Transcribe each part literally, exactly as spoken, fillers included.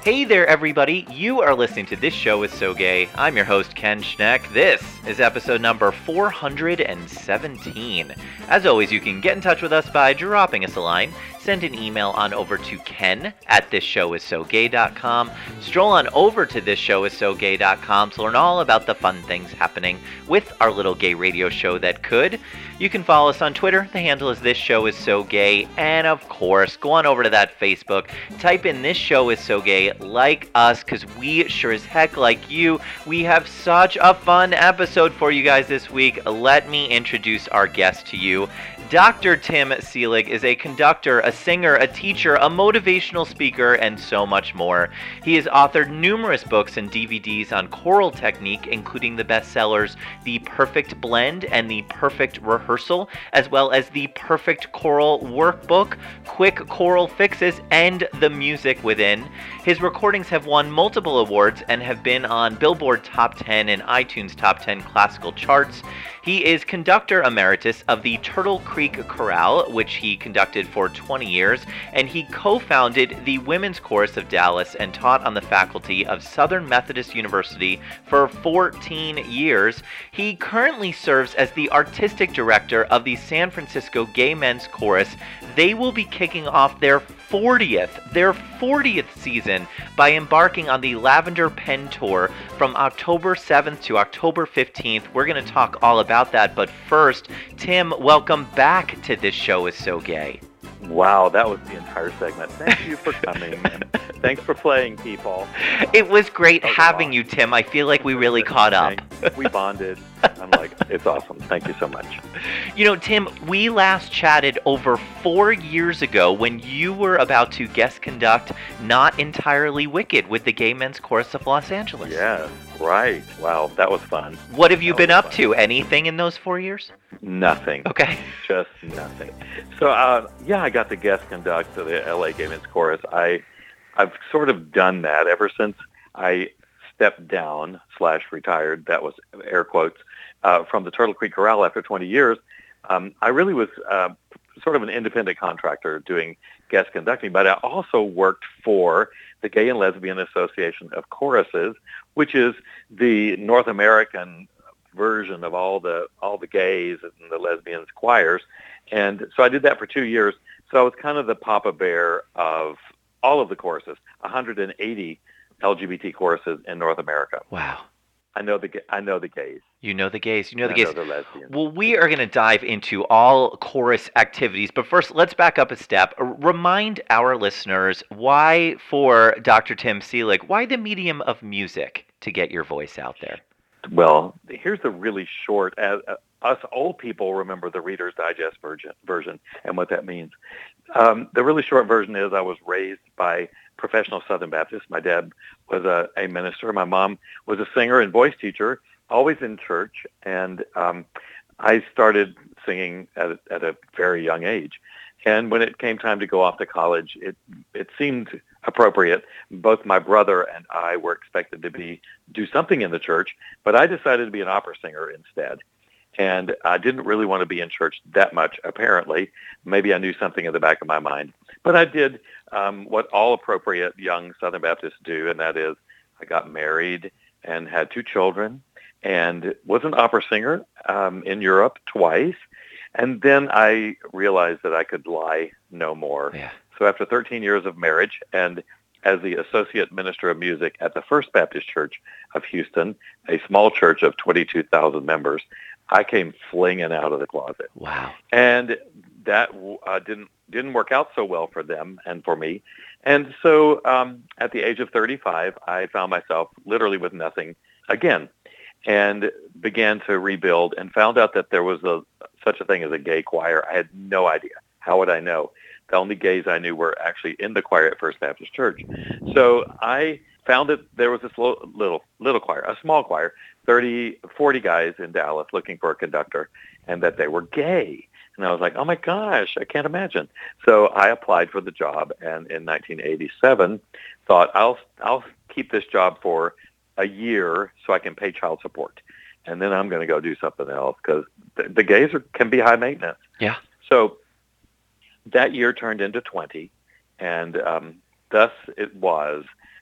Hey there, everybody. You are listening to This Show Is So Gay. I'm your host, Ken Schneck. This is episode number four hundred seventeen. As always, you can get in touch with us by dropping us a line. Send an email on over to ken at this show is so gay dot com. Stroll on over to this show is so gay dot com to learn all about the fun things happening with our little gay radio show that could. You can follow us on Twitter. The handle is This Show Is So Gay. And of course, go on over to that Facebook. Type in This Show Is So Gay. Like us, because we sure as heck like you. We have such a fun episode for you guys this week. Let me introduce our guest to you. Doctor Tim Seelig is a conductor, a singer, a teacher, a motivational speaker, and so much more. He has authored numerous books and D V Ds on choral technique, including the bestsellers The Perfect Blend and The Perfect Rehearsal, as well as The Perfect Choral Workbook, Quick Choral Fixes, and The Music Within. His recordings have won multiple awards and have been on Billboard Top ten and iTunes Top ten classical charts. He is conductor emeritus of the Turtle Creek Chorale, which he conducted for twenty years, and he co-founded the Women's Chorus of Dallas and taught on the faculty of Southern Methodist University for fourteen years. He currently serves as the artistic director of the San Francisco Gay Men's Chorus. They will be kicking off their fortieth, their fortieth season by embarking on the Lavender Pen Tour from October seventh to October fifteenth. We're going to talk all about that, but first, Tim, welcome back to This Show Is So Gay. Wow, that was the entire segment. Thank you for coming, and thanks for playing, people. It was great was having awesome. you, Tim. I feel like we really caught up. We bonded. I'm like, it's awesome. Thank you so much. You know, Tim, we last chatted over four years ago when you were about to guest conduct Not Entirely Wicked with the Gay Men's Chorus of Los Angeles. Yes, right. Wow, that was fun. What have you that been up fun. to? Anything in those four years? Nothing. Okay. Just nothing. So, uh, yeah, I got to guest conduct to the L A Gay Men's Chorus. I, I've sort of done that ever since I stepped down slash retired, that was air quotes, uh, from the Turtle Creek Chorale after twenty years. Um, I really was uh, sort of an independent contractor doing guest conducting, but I also worked for the Gay and Lesbian Association of Choruses, which is the North American version of all the all the gays and the lesbians choirs. And so I did that for two years. So I was kind of the Papa Bear of all of the choruses, one hundred eighty L G B T choruses in North America. Wow. I know the I know the gays. You know the gays. You know the I gays. Know the lesbians. Well, we are going to dive into all chorus activities, but first, let's back up a step. Remind our listeners why, for Doctor Tim Seelig, why the medium of music to get your voice out there? Well, here's the really short. Uh, uh, us old people remember the Reader's Digest version, version and what that means. Um, the really short version is I was raised by professional Southern Baptists. My dad was a, a minister. My mom was a singer and voice teacher, always in church. And um, I started singing at a, at a very young age. And when it came time to go off to college, it it seemed appropriate. Both my brother and I were expected to be do something in the church, but I decided to be an opera singer instead. And I didn't really want to be in church that much, apparently. Maybe I knew something in the back of my mind. But I did um, what all appropriate young Southern Baptists do, and that is I got married and had two children and was an opera singer um, in Europe twice. And then I realized that I could lie no more. Yeah. So after thirteen years of marriage and as the associate minister of music at the First Baptist Church of Houston, a small church of twenty-two thousand members, I came flinging out of the closet. Wow. And that uh, didn't didn't work out so well for them and for me. And so um, at the age of thirty-five, I found myself literally with nothing again and began to rebuild and found out that there was a such a thing as a gay choir. I had no idea. How would I know? The only gays I knew were actually in the choir at First Baptist Church. So I found that there was this little, little, little choir, a small choir, thirty, forty guys in Dallas looking for a conductor, and that they were gay. And I was like, oh my gosh, I can't imagine. So I applied for the job, and in nineteen eighty-seven, thought I'll I'll keep this job for a year so I can pay child support, and then I'm going to go do something else because the, the gays are, can be high maintenance. Yeah. So that year turned into twenty, and um, thus it was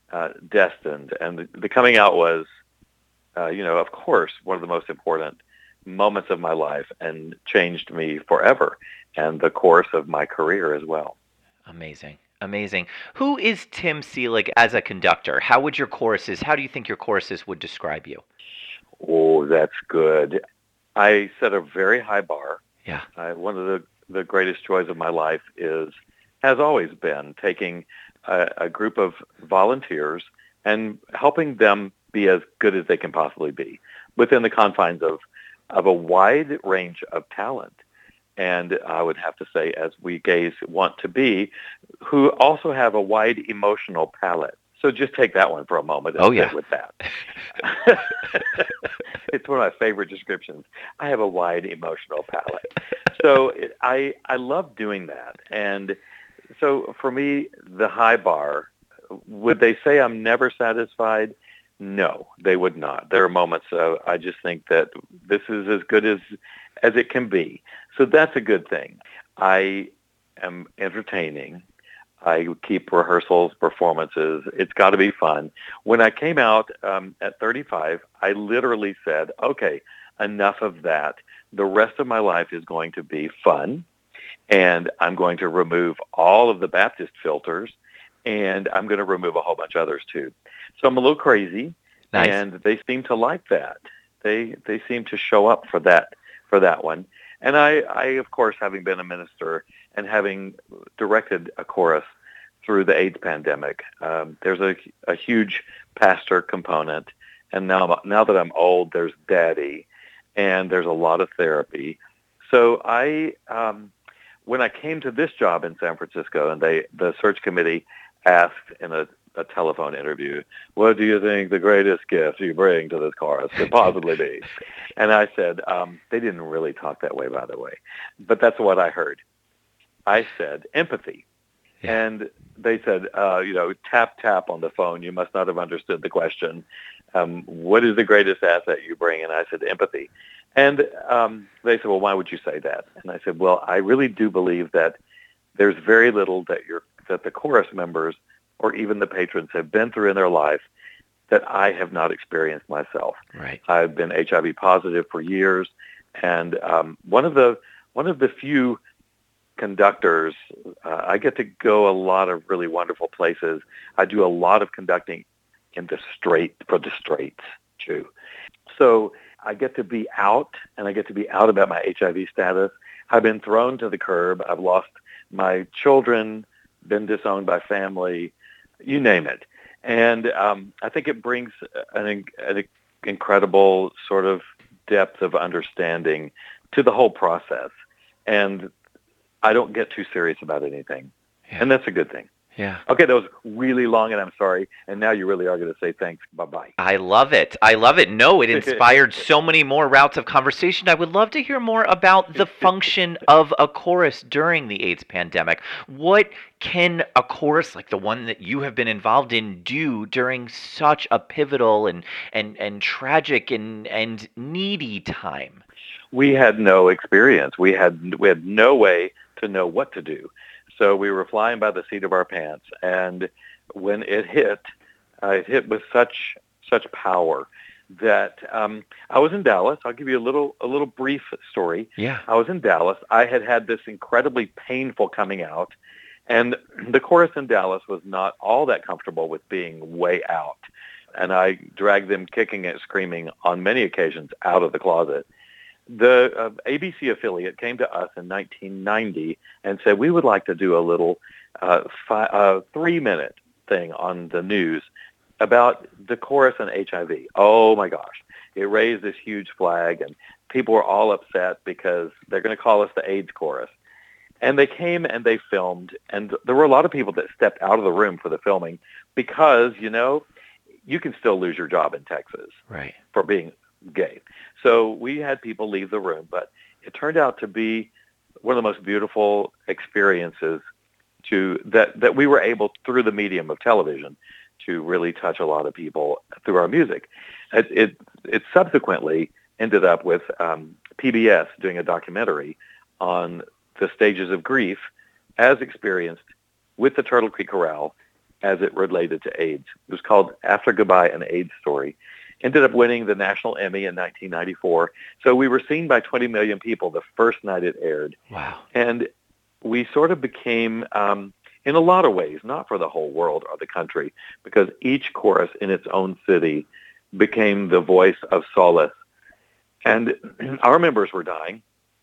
uh, Destined. And the, the coming out was, uh, you know, of course, one of the most important moments of my life and changed me forever and the course of my career as well. Amazing. Amazing. Who is Tim Seelig as a conductor? How would your choruses, how do you think your choruses would describe you? Oh, that's good. I set a very high bar. Yeah. I, one of the, the greatest joys of my life is, has always been taking a, a group of volunteers and helping them be as good as they can possibly be within the confines of, of a wide range of talent. And I would have to say, as we gays want to be, who also have a wide emotional palette. So just take that one for a moment and oh, sit yeah. with that. It's one of my favorite descriptions. I have a wide emotional palette. So it, I I love doing that. And so for me, the high bar, would they say I'm never satisfied? No, they would not. There are moments uh, I just think that this is as good as as it can be. So that's a good thing. I am entertaining. I keep rehearsals, performances. It's got to be fun. When I came out um, at thirty-five, I literally said, okay, enough of that. The rest of my life is going to be fun, and I'm going to remove all of the Baptist filters, and I'm going to remove a whole bunch of others too. So I'm a little crazy, nice. And they seem to like that. They they seem to show up for that for that one. And I, I, of course, having been a minister and having directed a chorus through the AIDS pandemic, um, there's a, a huge pastor component. And now, now that I'm old, there's daddy, and there's a lot of therapy. So I, um, when I came to this job in San Francisco, and they, the search committee asked in a, a telephone interview, what do you think the greatest gift you bring to this chorus could possibly be? And I said, um, they didn't really talk that way, by the way, but that's what I heard. I said, empathy. Yeah. And they said, uh, you know, tap, tap on the phone. You must not have understood the question. Um, what is the greatest asset you bring? And I said, empathy. And um, they said, well, why would you say that? And I said, well, I really do believe that there's very little that you're, that the chorus members or even the patrons have been through in their life that I have not experienced myself. Right. I've been H I V positive for years, and um, one of the one of the few conductors, uh, I get to go a lot of really wonderful places. I do a lot of conducting in the straight for the straights too. So I get to be out, and I get to be out about my H I V status. I've been thrown to the curb. I've lost my children, been disowned by family, you name it. And um, I think it brings an, an incredible sort of depth of understanding to the whole process. And I don't get too serious about anything. Yeah. And that's a good thing. Yeah. Okay, that was really long, and I'm sorry. And now you really are going to say thanks. Bye-bye. I love it. I love it. No, it inspired so many more routes of conversation. I would love to hear more about the function of a chorus during the AIDS pandemic. What can a chorus like the one that you have been involved in do during such a pivotal and and, and tragic and, and needy time? We had no experience. We had we had no way to know what to do. So we were flying by the seat of our pants, and when it hit, uh, it hit with such such power that um, I was in Dallas. I'll give you a little a little brief story. Yeah, I was in Dallas. I had had this incredibly painful coming out, and the chorus in Dallas was not all that comfortable with being way out, and I dragged them kicking and screaming on many occasions out of the closet. The uh, A B C affiliate came to us in nineteen ninety and said, we would like to do a little uh, fi- uh, three-minute thing on the news about the chorus and H I V. Oh, my gosh. It raised this huge flag, and people were all upset because they're going to call us the AIDS chorus. And they came and they filmed, and there were a lot of people that stepped out of the room for the filming because, you know, you can still lose your job in Texas right. for being gay. So we had people leave the room, but it turned out to be one of the most beautiful experiences to that, that we were able, through the medium of television, to really touch a lot of people through our music. It, it, it subsequently ended up with um, P B S doing a documentary on the stages of grief as experienced with the Turtle Creek Chorale as it related to AIDS. It was called After Goodbye, an AIDS Story. Ended up winning the National Emmy in nineteen ninety-four. So we were seen by twenty million people the first night it aired. Wow. And we sort of became, um, in a lot of ways, not for the whole world or the country, because each chorus in its own city became the voice of solace. And our members were dying.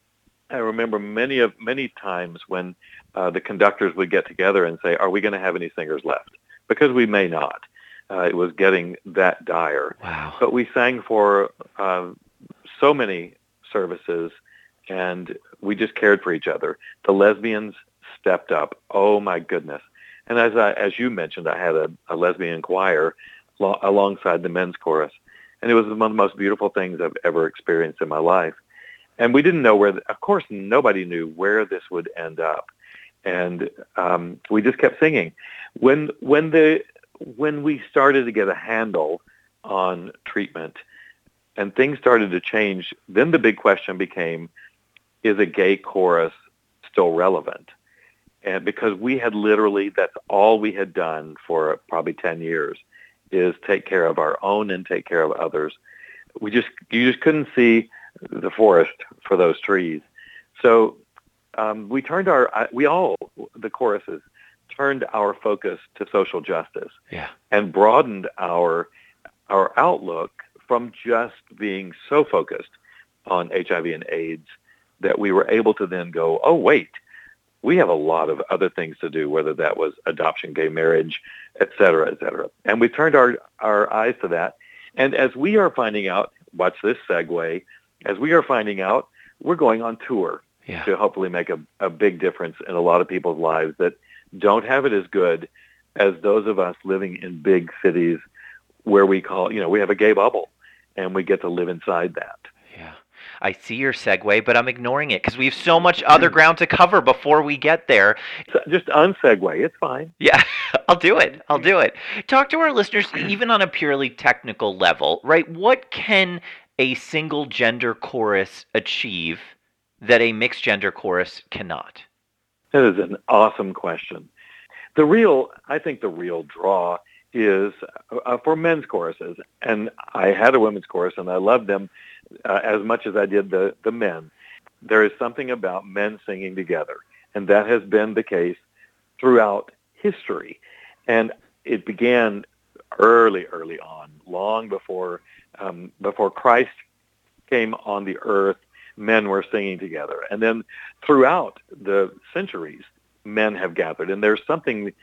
I remember many of many times when uh, the conductors would get together and say, are we going to have any singers left? Because we may not. Uh, it was getting that dire. Wow. But we sang for uh, so many services, and we just cared for each other. The lesbians stepped up. Oh, my goodness. And as I, as you mentioned, I had a, a lesbian choir lo- alongside the men's chorus, and it was one of the most beautiful things I've ever experienced in my life. And we didn't know where, the, of course, nobody knew where this would end up. And um, we just kept singing. When when the when we started to get a handle on treatment and things started to change, then the big question became, is a gay chorus still relevant? And because we had literally, that's all we had done for probably ten years, is take care of our own and take care of others. We just, you just couldn't see the forest for those trees. So um, we turned our, we all, the choruses, turned our focus to social justice. Yeah. And broadened our our outlook from just being so focused on H I V and AIDS that we were able to then go, oh, wait, we have a lot of other things to do, whether that was adoption, gay marriage, et cetera, et cetera. And we turned our, our eyes to that. And as we are finding out, watch this segue, as we are finding out, we're going on tour yeah. to hopefully make a, a big difference in a lot of people's lives that don't have it as good as those of us living in big cities where we call, you know, we have a gay bubble and we get to live inside that. Yeah. I see your segue, but I'm ignoring it because we have so much other ground to cover before we get there. So just unsegue. It's fine. Yeah, I'll do it. I'll do it. Talk to our listeners, even on a purely technical level, right? What can a single gender chorus achieve that a mixed gender chorus cannot? That is an awesome question. The real, I think the real draw is uh, for men's choruses. And I had a women's chorus, and I loved them uh, as much as I did the, the men. There is something about men singing together, and that has been the case throughout history. And it began early, early on, long before um, before Christ came on the earth. Men were singing together. And then throughout the centuries, men have gathered. And there's something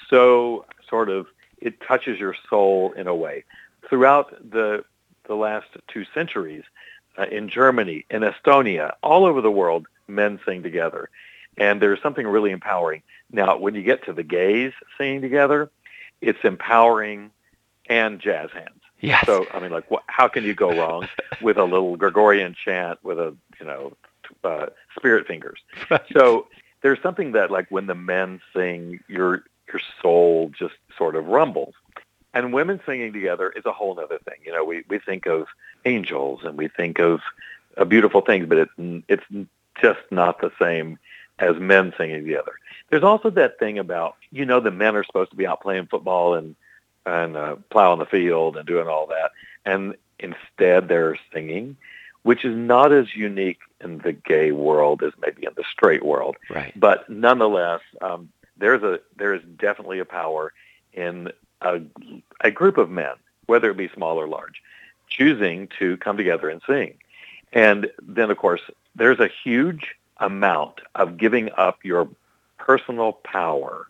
so sort of, it touches your soul in a way. Throughout the the last two centuries, uh, in Germany, in Estonia, all over the world, men sing together. And there's something really empowering. Now, when you get to the gays singing together, it's empowering and jazz hands. Yes. So, I mean, like, wh- how can you go wrong with a little Gregorian chant with a, you know, uh, spirit fingers? Right. So there's something that, like, when the men sing, your your soul just sort of rumbles. And women singing together is a whole other thing. You know, we, we think of angels and we think of uh, beautiful things, but it's it's just not the same as men singing together. There's also that thing about, you know, the men are supposed to be out playing football and and uh, plowing the field and doing all that. And instead they're singing, which is not as unique in the gay world as maybe in the straight world. Right. But nonetheless, um, there's a there is definitely a power in a, a group of men, whether it be small or large, choosing to come together and sing. And then, of course, there's a huge amount of giving up your personal power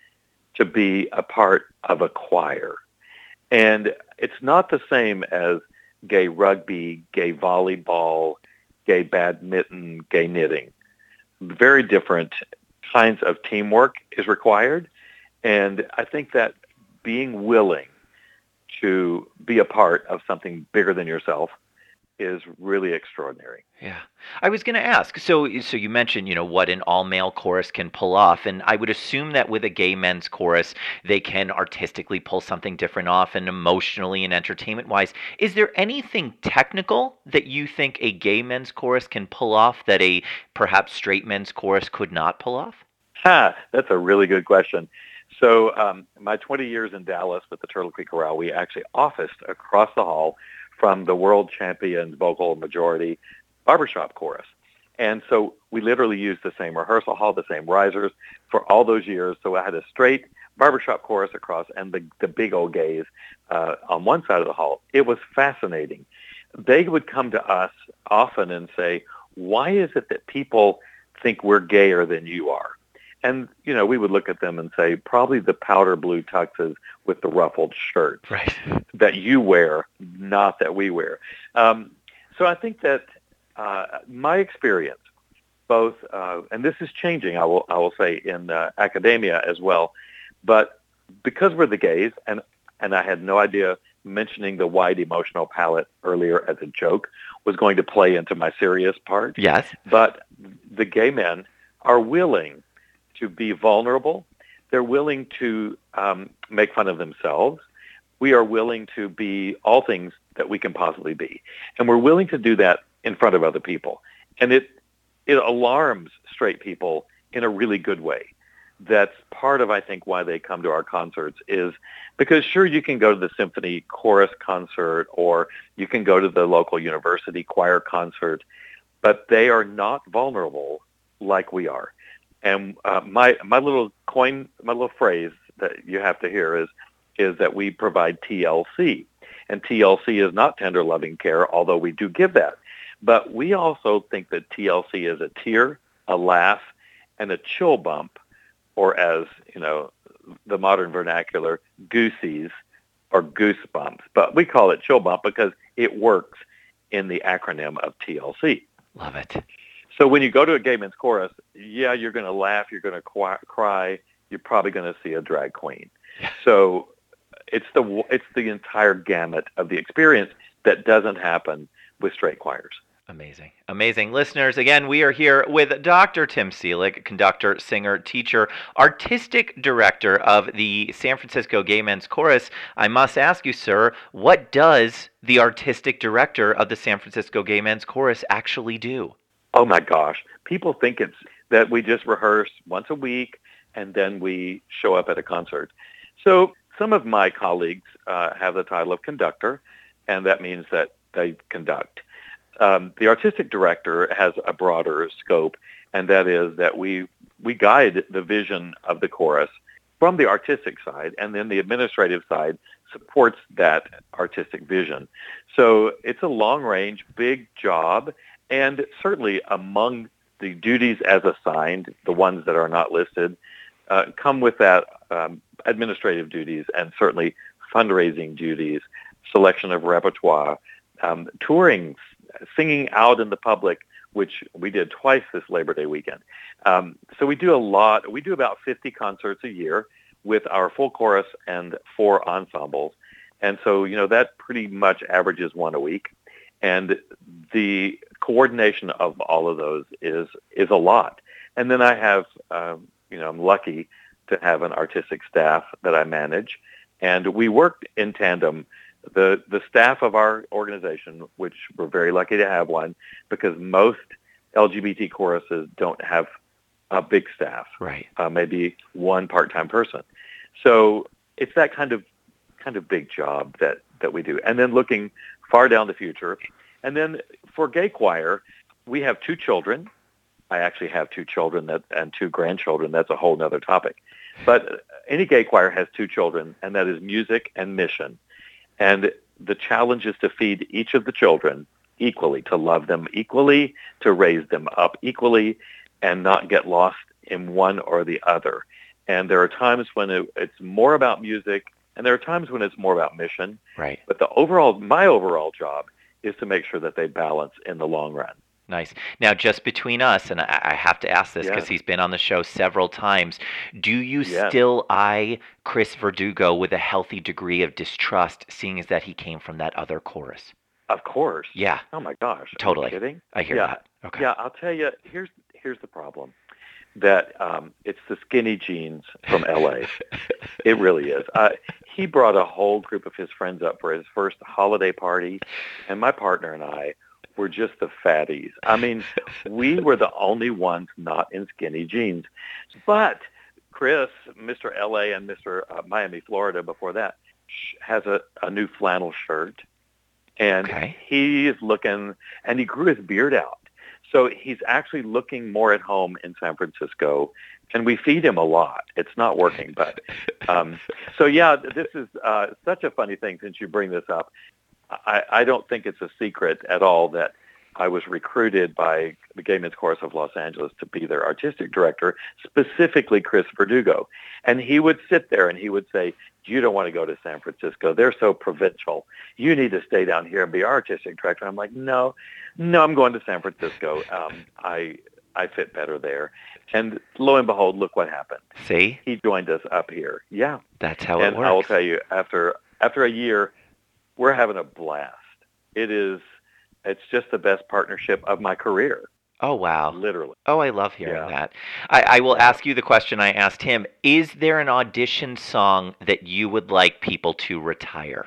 to be a part of a choir. And it's not the same as gay rugby, gay volleyball, gay badminton, gay knitting. Very different kinds of teamwork is required. And I think that being willing to be a part of something bigger than yourself is really extraordinary. Yeah. I was going to ask, so so you mentioned, you know, what an all-male chorus can pull off, and I would assume that with a gay men's chorus, they can artistically pull something different off and emotionally and entertainment-wise. Is there anything technical that you think a gay men's chorus can pull off that a perhaps straight men's chorus could not pull off? Ha! That's a really good question. So um, my twenty years in Dallas with the Turtle Creek Chorale, we actually officed across the hall from the world champion vocal majority barbershop chorus. And so we literally used the same rehearsal hall, the same risers for all those years. So I had a straight barbershop chorus across and the, the big old gays uh, on one side of the hall. It was fascinating. They would come to us often and say, why is it that people think we're gayer than you are? And, you know, we would look at them and say, probably the powder blue tuxes with the ruffled shirts right. that you wear, not that we wear. Um, so I think that uh, my experience, both, uh, and this is changing, I will, I will say, in uh, academia as well, but because we're the gays, and, and I had no idea mentioning the wide emotional palette earlier as a joke was going to play into my serious part. Yes. But the gay men are willing to be vulnerable. They're willing to um, make fun of themselves. We are willing to be all things that we can possibly be. And we're willing to do that in front of other people. And it it alarms straight people in a really good way. That's part of, I think, why they come to our concerts is because, sure, you can go to the symphony chorus concert or you can go to the local university choir concert, but they are not vulnerable like we are. And uh, my my little coin, my little phrase that you have to hear is is that we provide T L C. And T L C is not tender loving care, although we do give that. But we also think that T L C is a tear, a laugh, and a chill bump, or as, you know, the modern vernacular, goosies or goosebumps. But we call it chill bump because it works in the acronym of T L C. Love it. So when you go to a gay men's chorus, yeah, you're going to laugh, you're going to cry, you're probably going to see a drag queen. Yeah. So it's the it's the entire gamut of the experience that doesn't happen with straight choirs. Amazing. Amazing. Listeners, again, we are here with Doctor Tim Seelig, conductor, singer, teacher, artistic director of the San Francisco Gay Men's Chorus. I must ask you, sir, what does the artistic director of the San Francisco Gay Men's Chorus actually do? Oh, my gosh. People think it's that we just rehearse once a week and then we show up at a concert. So some of my colleagues uh, have the title of conductor, and that means that they conduct. Um, the artistic director has a broader scope, and that is that we we guide the vision of the chorus from the artistic side, and then the administrative side supports that artistic vision. So it's a long-range, big job, and certainly among the duties as assigned, the ones that are not listed, uh, come with that um, administrative duties and certainly fundraising duties, selection of repertoire, um, touring, singing out in the public, which we did twice this Labor Day weekend. Um, so we do a lot. We do about fifty concerts a year with our full chorus and four ensembles. And so, you know, that pretty much averages one a week. And the coordination of all of those is is a lot. And then I have, um, you know, I'm lucky to have an artistic staff that I manage. And we work in tandem. The the staff of our organization, which we're very lucky to have one, because most L G B T choruses don't have a big staff, right? Uh, maybe one part-time person. So it's that kind of kind of big job that, that we do. And then looking far down the future. And then for gay choir, we have two children. I actually have two children that and two grandchildren. That's a whole other topic. But any gay choir has two children, and that is music and mission. And the challenge is to feed each of the children equally, to love them equally, to raise them up equally, and not get lost in one or the other. And there are times when it, it's more about music, and there are times when it's more about mission. Right. But the overall, my overall job is to make sure that they balance in the long run. Nice. Now, just between us, and I, I have to ask this because yes. he's been on the show several times, do you yes. still eye Chris Verdugo with a healthy degree of distrust, seeing as that he came from that other chorus? Of course. Yeah. Oh, my gosh. Totally. Are you kidding? I hear yeah. that. Okay. Yeah, I'll tell you, here's here's the problem. That um, it's the skinny jeans from L A. It really is. Uh, he brought a whole group of his friends up for his first holiday party, and my partner and I were just the fatties. I mean, we were the only ones not in skinny jeans. But Chris, Mister L A and Mister Uh, Miami, Florida before that, has a, a new flannel shirt. And Okay. he is looking, and he grew his beard out. So he's actually looking more at home in San Francisco, and we feed him a lot. It's not working, but um, so yeah, this is uh, such a funny thing since you bring this up. I, I don't think it's a secret at all that I was recruited by the Gay Men's Chorus of Los Angeles to be their artistic director, specifically Chris Verdugo. And he would sit there and he would say, you don't want to go to San Francisco. They're so provincial. You need to stay down here and be our artistic director. I'm like, no, no, I'm going to San Francisco. Um, I I fit better there. And lo and behold, look what happened. See? He joined us up here. Yeah. That's how and it works. I will tell you, after after a year, we're having a blast. It is, it's just the best partnership of my career. Oh, wow. Literally. Oh, I love hearing Yeah. that. I, I will ask you the question I asked him. Is there an audition song that you would like people to retire?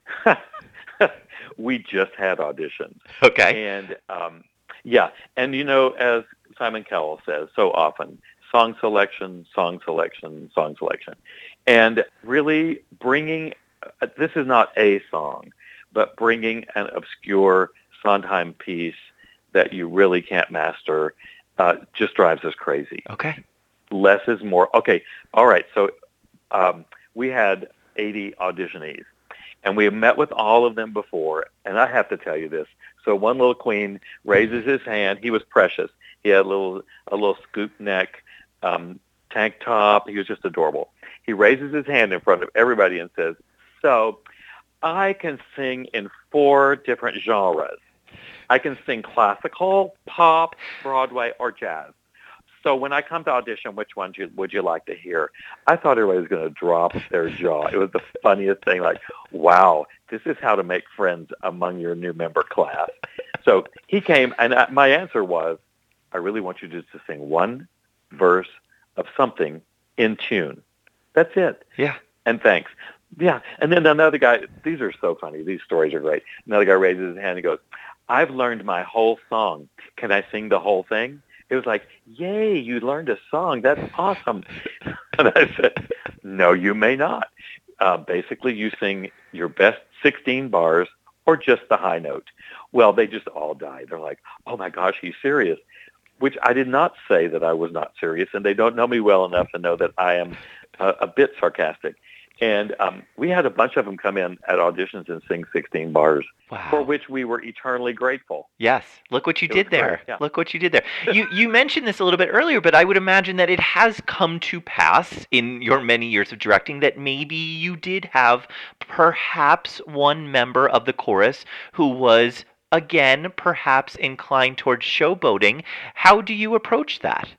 We just had auditions. Okay. And, um, yeah. And, you know, as Simon Cowell says so often, song selection, song selection, song selection. And really bringing, uh, this is not a song, but bringing an obscure Sondheim piece that you really can't master uh, just drives us crazy. Okay. Less is more. Okay, all right. So um, we had eighty auditionees, and we met with all of them before, and I have to tell you this. So one little queen raises his hand. He was precious. He had a little, a little scoop neck, um, tank top. He was just adorable. He raises his hand in front of everybody and says, so I can sing in four different genres. I can sing classical, pop, Broadway, or jazz. So when I come to audition, which ones you, would you like to hear? I thought everybody was going to drop their jaw. It was the funniest thing, like, wow, this is how to make friends among your new member class. So he came, and I, my answer was, I really want you just to sing one verse of something in tune. That's it. Yeah. And thanks. Yeah. And then another guy, these are so funny. These stories are great. Another guy raises his hand and goes, I've learned my whole song. Can I sing the whole thing? It was like, yay, you learned a song. That's awesome. And I said, no, you may not. Uh, basically, you sing your best sixteen bars or just the high note. Well, they just all died. They're like, oh, my gosh, he's serious, which I did not say that I was not serious, and they don't know me well enough to know that I am a, a bit sarcastic. And um, we had a bunch of them come in at auditions and sing sixteen bars, Wow. for which we were eternally grateful. Yes. Look what you It did was there. great, yeah. Look what you did there. You you mentioned this a little bit earlier, but I would imagine that it has come to pass in your many years of directing that maybe you did have perhaps one member of the chorus who was, again, perhaps inclined towards showboating. How do you approach that?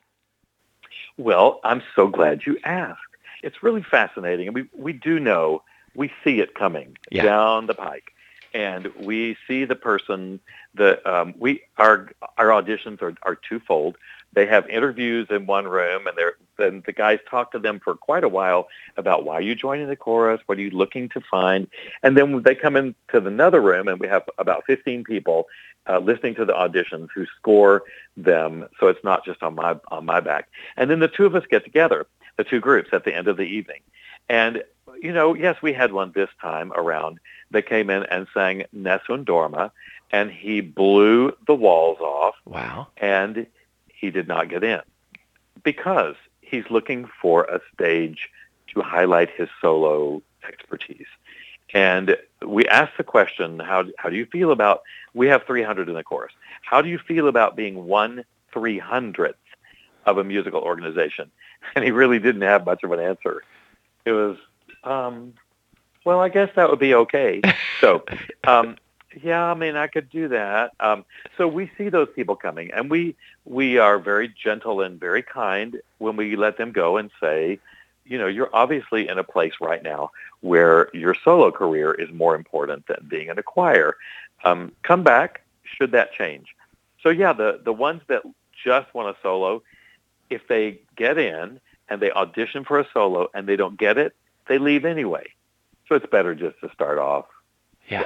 Well, I'm so glad you asked. It's really fascinating. And we, we do know, we see it coming Yeah. down the pike. And we see the person, the um, we our our auditions are, are twofold. They have interviews in one room, and they're then the guys talk to them for quite a while about why you joining the chorus, what are you looking to find, and then they come into another room, and we have about fifteen people uh, listening to the auditions who score them, so it's not just on my on my back. And then the two of us get together, the two groups, at the end of the evening, and you know, yes, we had one this time around that came in and sang Nessun Dorma, and he blew the walls off, Wow. and he did not get in because he's looking for a stage to highlight his solo expertise. And we asked the question, how, how do you feel about, we have three hundred in the chorus, how do you feel about being one three hundredth of a musical organization? And he really didn't have much of an answer. It was, um, well, I guess that would be okay. So, um, yeah, I mean, I could do that. Um, so we see those people coming, and we we are very gentle and very kind when we let them go and say, you know, you're obviously in a place right now where your solo career is more important than being in a choir. Um, come back, should that change. So, yeah, the, the ones that just want a solo, if they get in and they audition for a solo and they don't get it, they leave anyway. So it's better just to start off. Yeah. Yeah.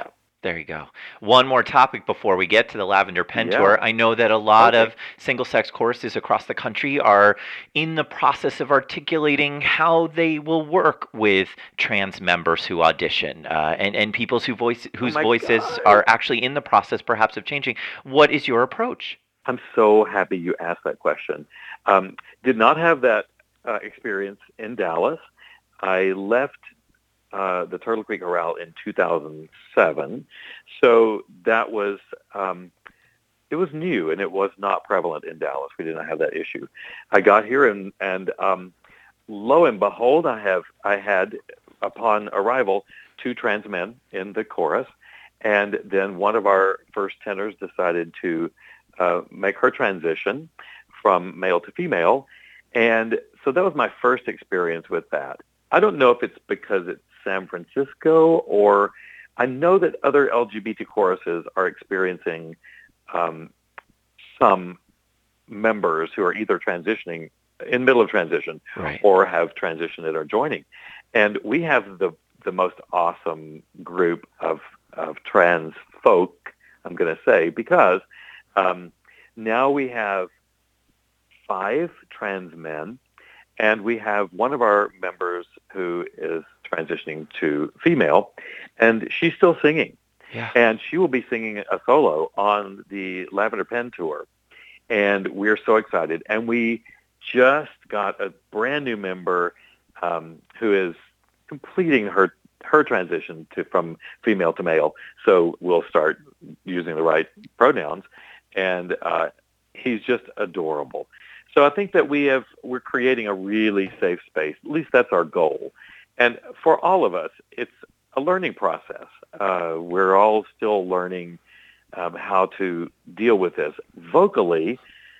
There you go. One more topic before we get to the Lavender Pen Yeah. Tour. I know that a lot Okay. of single-sex choruses across the country are in the process of articulating how they will work with trans members who audition, uh, and and people's who voice Oh whose my voices God. are actually in the process, perhaps, of changing. What is your approach? I'm so happy you asked that question. Um, did not have that uh, experience in Dallas. I left uh, the Turtle Creek Chorale in two thousand seven, so that was um, it was new and it was not prevalent in Dallas. We did not have that issue. I got here and and um, lo and behold, I have I had upon arrival two trans men in the chorus, and then one of our first tenors decided to uh, make her transition from male to female, and so that was my first experience with that. I don't know if it's because it's San Francisco, or I know that other L G B T choruses are experiencing um, some members who are either transitioning in middle of transition, Right. or have transitioned and are joining. And we have the the most awesome group of of trans folk, I'm going to say, because um, now we have five trans men, and we have one of our members who is transitioning to female, and she's still singing. Yeah. And she will be singing a solo on the Lavender Pen Tour. And we're so excited. And we just got a brand new member um, who is completing her her transition to from female to male. So we'll start using the right pronouns. And uh, he's just adorable. So I think that we have we're creating a really safe space. At least that's our goal. And for all of us, it's a learning process. Uh, we're all still learning um, how to deal with this. Vocally,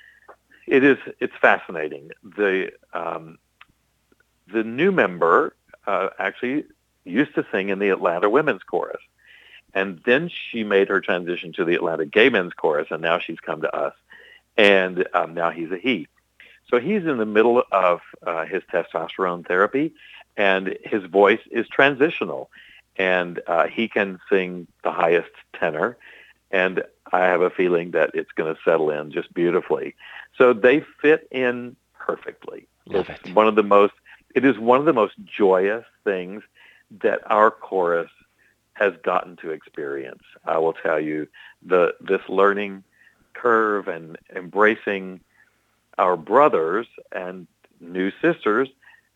it is it's fascinating. The um, the new member uh, actually used to sing in the Atlanta Women's Chorus, and then she made her transition to the Atlanta Gay Men's Chorus, and now she's come to us, and um, now he's a he. So he's in the middle of uh, his testosterone therapy, and his voice is transitional, and uh, he can sing the highest tenor, and I have a feeling that it's going to settle in just beautifully. So they fit in perfectly. Love it's it. one of the most. It is one of the most joyous things that our chorus has gotten to experience. I will tell you, the this learning curve and embracing our brothers and new sisters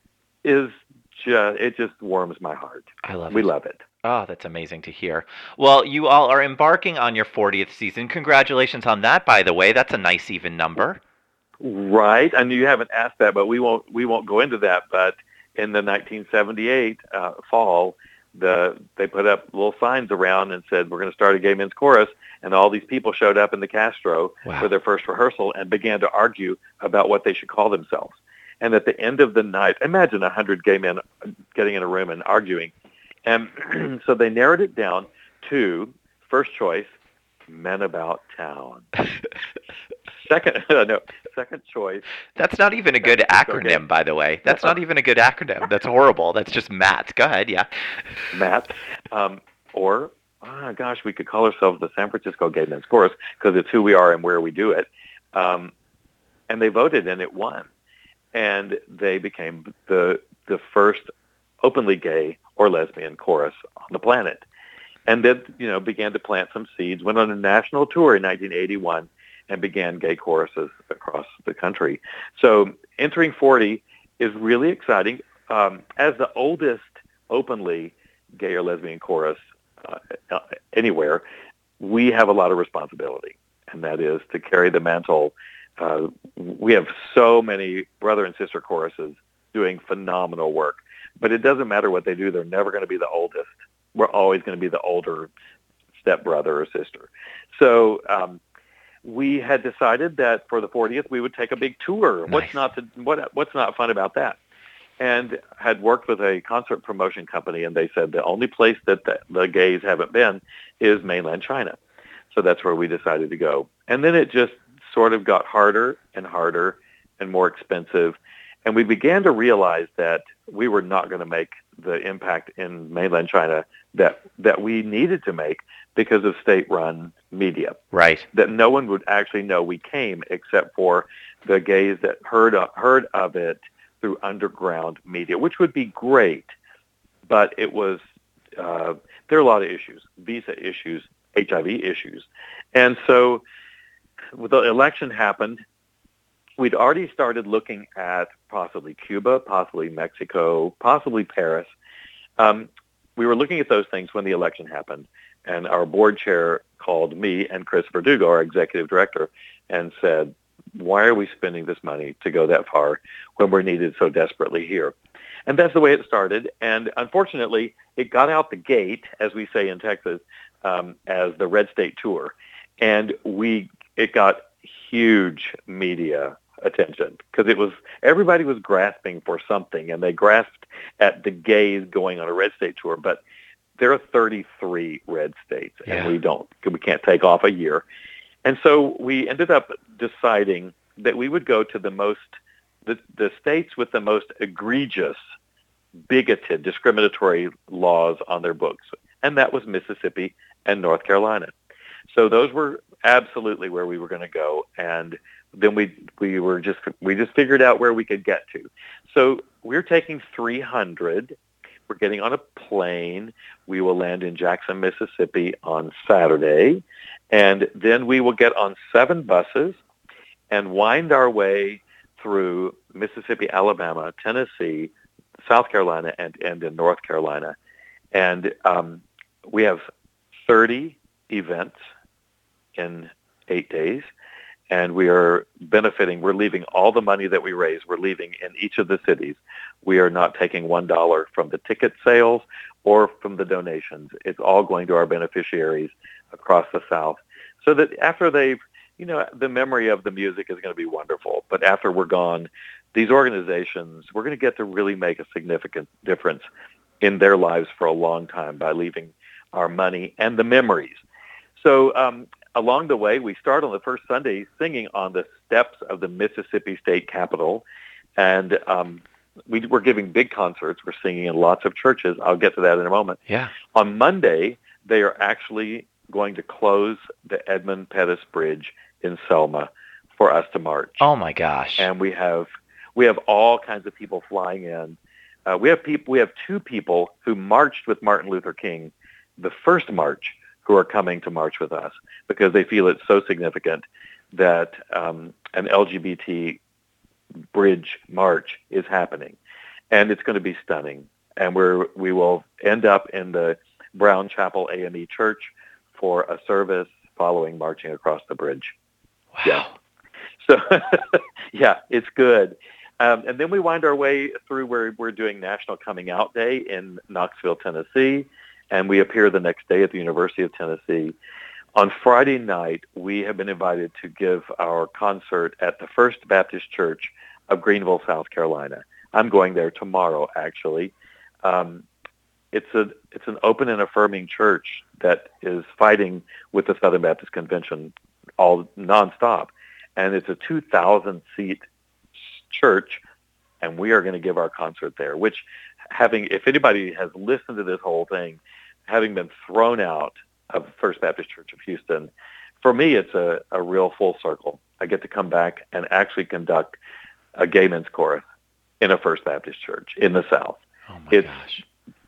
is just, it just warms my heart. I love we it. love it. Oh, that's amazing to hear. Well, you all are embarking on your fortieth season. Congratulations on that, by the way. That's a nice even number. Right. I know you haven't asked that, but we won't we won't go into that. But in the nineteen seventy-eight uh, fall, the they put up little signs around and said, we're going to start a gay men's chorus. And all these people showed up in the Castro Wow. for their first rehearsal and began to argue about what they should call themselves. And at the end of the night, imagine a hundred gay men getting in a room and arguing. And so they narrowed it down to, first choice, Men About Town. Second, no, second choice. That's not even a good acronym, okay. by the way. That's not even a good acronym. That's horrible. That's just Matt. Go ahead, yeah. Matt. Um, or, oh gosh, we could call ourselves the San Francisco Gay Men's Chorus because it's who we are and where we do it. Um, and they voted and it won. And they became the the first openly gay or lesbian chorus on the planet. And then, you know, began to plant some seeds, went on a national tour in nineteen eighty-one and began gay choruses across the country. So entering forty is really exciting. Um, as the oldest openly gay or lesbian chorus uh, anywhere, we have a lot of responsibility, and that is to carry the mantle. Uh, we have so many brother and sister choruses doing phenomenal work, but it doesn't matter what they do. They're never going to be the oldest. We're always going to be the older stepbrother or sister. So um, we had decided that for the fortieth, we would take a big tour. Nice. What's not to, what, what's not fun about that? And had worked with a concert promotion company, and they said the only place that the, the gays haven't been is mainland China. So that's where we decided to go. And then it just sort of got harder and harder and more expensive. And we began to realize that we were not going to make the impact in mainland China that that we needed to make because of state-run media. Right. That no one would actually know we came except for the gays that heard of, heard of it through underground media, which would be great, but it was uh, there are a lot of issues, visa issues, H I V issues, and so when the election happened, we'd already started looking at possibly Cuba, possibly Mexico, possibly Paris. Um, we were looking at those things when the election happened, and our board chair called me and Chris Verdugo, our executive director, and said, why are we spending this money to go that far when we're needed so desperately here? And that's the way it started. And unfortunately, it got out the gate, as we say in Texas, um, as the Red State Tour. And we it got huge media attention because it was everybody was grasping for something, and they grasped at the gays going on a Red State Tour. But there are thirty-three red states, and yeah. we don't we can't take off a year. And so we ended up deciding that we would go to the most the, the states with the most egregious, bigoted, discriminatory laws on their books, and that was Mississippi and North Carolina. So those were absolutely where we were going to go, and then we we were just we just figured out where we could get to. So we're taking three hundred. We're getting on a plane. We will land in Jackson, Mississippi on Saturday, and then we will get on seven buses and wind our way through Mississippi, Alabama, Tennessee, South Carolina, and end in North Carolina. And um, we have thirty events in eight days, and we are benefiting. We're leaving all the money that we raise. We're leaving in each of the cities. We are not taking one dollar from the ticket sales or from the donations. It's all going to our beneficiaries across the South, so that after they've, you know, the memory of the music is going to be wonderful, but after we're gone, these organizations, we're going to get to really make a significant difference in their lives for a long time by leaving our money and the memories. So um, along the way, we start on the first Sunday singing on the steps of the Mississippi State Capitol, and um, we, we're giving big concerts. We're singing in lots of churches. I'll get to that in a moment. Yeah. On Monday, they are actually going to close the Edmund Pettus Bridge in Selma for us to march. Oh my gosh! And we have we have all kinds of people flying in. Uh, we have people. We have two people who marched with Martin Luther King, the first march, who are coming to march with us because they feel it's so significant that um, an L G B T bridge march is happening, and it's going to be stunning. And we're we will end up in the Brown Chapel A M E Church for a service following marching across the bridge. Wow. Yeah. So, yeah, it's good. Um, and then we wind our way through where we're doing National Coming Out Day in Knoxville, Tennessee, and we appear the next day at the University of Tennessee. On Friday night, we have been invited to give our concert at the First Baptist Church of Greenville, South Carolina. I'm going there tomorrow, actually. Um, it's a it's an open and affirming church that is fighting with the Southern Baptist Convention all nonstop, and it's a two thousand seat church, and we are going to give our concert there. Which, having if anybody has listened to this whole thing, having been thrown out of First Baptist Church of Houston, for me it's a, a real full circle. I get to come back and actually conduct a gay men's chorus in a First Baptist church in the South. Oh my it's gosh.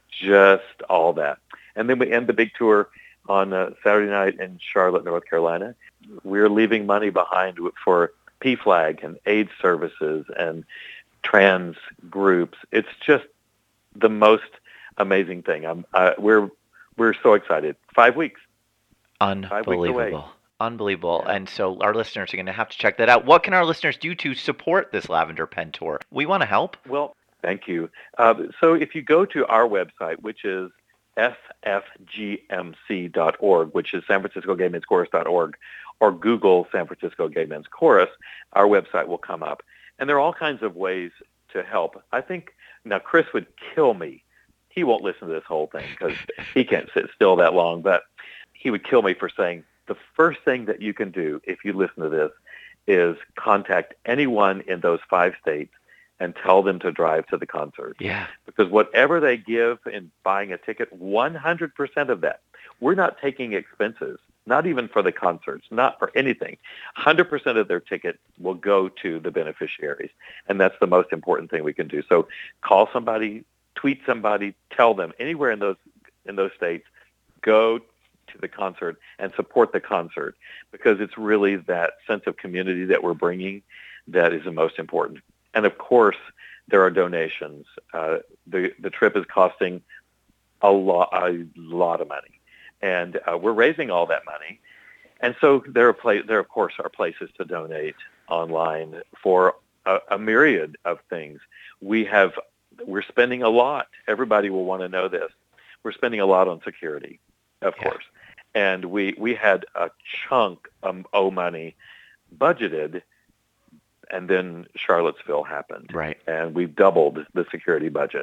Just all that. And then we end the big tour on uh, Saturday night in Charlotte, North Carolina. We're leaving money behind for P FLAG and AIDS services and trans groups. It's just the most amazing thing. I'm, uh, we're we're so excited. Five weeks. Unbelievable. Five weeks away. Unbelievable. And so our listeners are going to have to check that out. What can our listeners do to support this Lavender Pen Tour? We want to help. Well, thank you. Uh, so if you go to our website, which is s f g m c dot org, which is San Francisco Gay Men's Chorus dot org, or Google San Francisco Gay Men's Chorus, our website will come up. And there are all kinds of ways to help. I think, now Chris would kill me. He won't listen to this whole thing because he can't sit still that long, but he would kill me for saying the first thing that you can do if you listen to this is contact anyone in those five states and tell them to drive to the concert. Yeah. Because whatever they give in buying a ticket, one hundred percent of that, we're not taking expenses, not even for the concerts, not for anything. one hundred percent of their ticket will go to the beneficiaries, and that's the most important thing we can do. So call somebody, tweet somebody, tell them anywhere in those in those states, go to the concert and support the concert, because it's really that sense of community that we're bringing that is the most important. And of course, there are donations. Uh, the the trip is costing a lot a lot of money, and uh, we're raising all that money. And so there are pla- there of course are places to donate online for a, a myriad of things. We have we're spending a lot. Everybody will want to know this. We're spending a lot on security, of Yeah. course, and we we had a chunk of O money budgeted. And then Charlottesville happened. Right. And we doubled the security budget.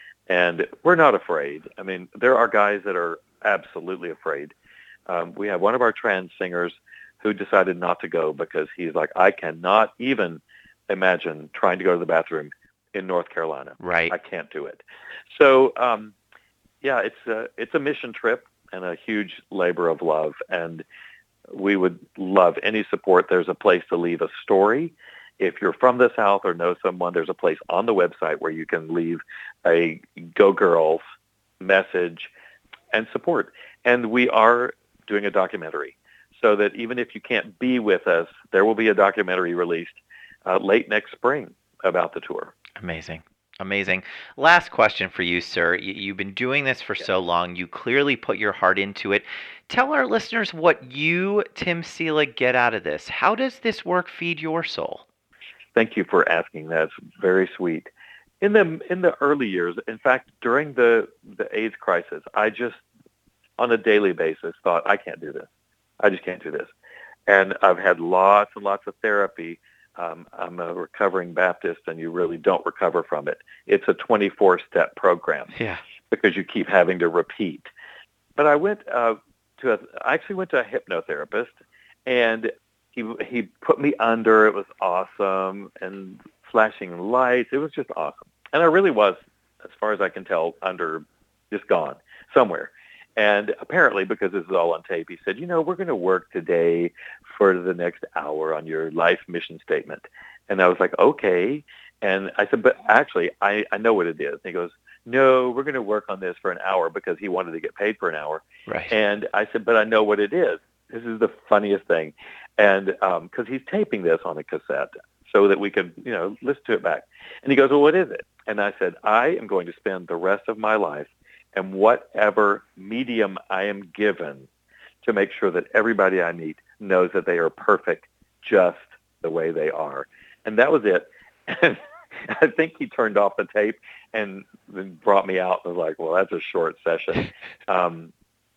And we're not afraid. I mean, there are guys that are absolutely afraid. Um, we have one of our trans singers who decided not to go because he's like, I cannot even imagine trying to go to the bathroom in North Carolina. Right. I can't do it. So, um, yeah, it's a, it's a mission trip and a huge labor of love. And we would love any support. There's a place to leave a story. If you're from the South or know someone, there's a place on the website where you can leave a Go Girls message and support. And we are doing a documentary so that even if you can't be with us, there will be a documentary released uh, late next spring about the tour. Amazing. Amazing. Last question for you, sir. You, you've been doing this for so long. You clearly put your heart into it. Tell our listeners what you, Tim Selig, get out of this. How does this work feed your soul? Thank you for asking that. It's very sweet. In the in the early years, in fact, during the, the AIDS crisis, I just, on a daily basis, thought, I can't do this. I just can't do this. And I've had lots and lots of therapy. Um, I'm a recovering Baptist, and you really don't recover from it. It's a twenty-four step program Yeah. because you keep having to repeat. But I went uh, to a, I actually went to a hypnotherapist, and He he put me under. It was awesome, and flashing lights. It was just awesome. And I really was, as far as I can tell, under, just gone somewhere. And apparently, because this is all on tape, he said, you know, we're going to work today for the next hour on your life mission statement. And I was like, okay. And I said, but actually, I, I know what it is. And he goes, no, we're going to work on this for an hour, because he wanted to get paid for an hour. Right. And I said, but I know what it is. This is the funniest thing. And because um, he's taping this on a cassette so that we could, you know, listen to it back. And he goes, well, what is it? And I said, I am going to spend the rest of my life in whatever medium I am given to make sure that everybody I meet knows that they are perfect just the way they are. And that was it. And I think he turned off the tape and then brought me out and was like, well, that's a short session. Um,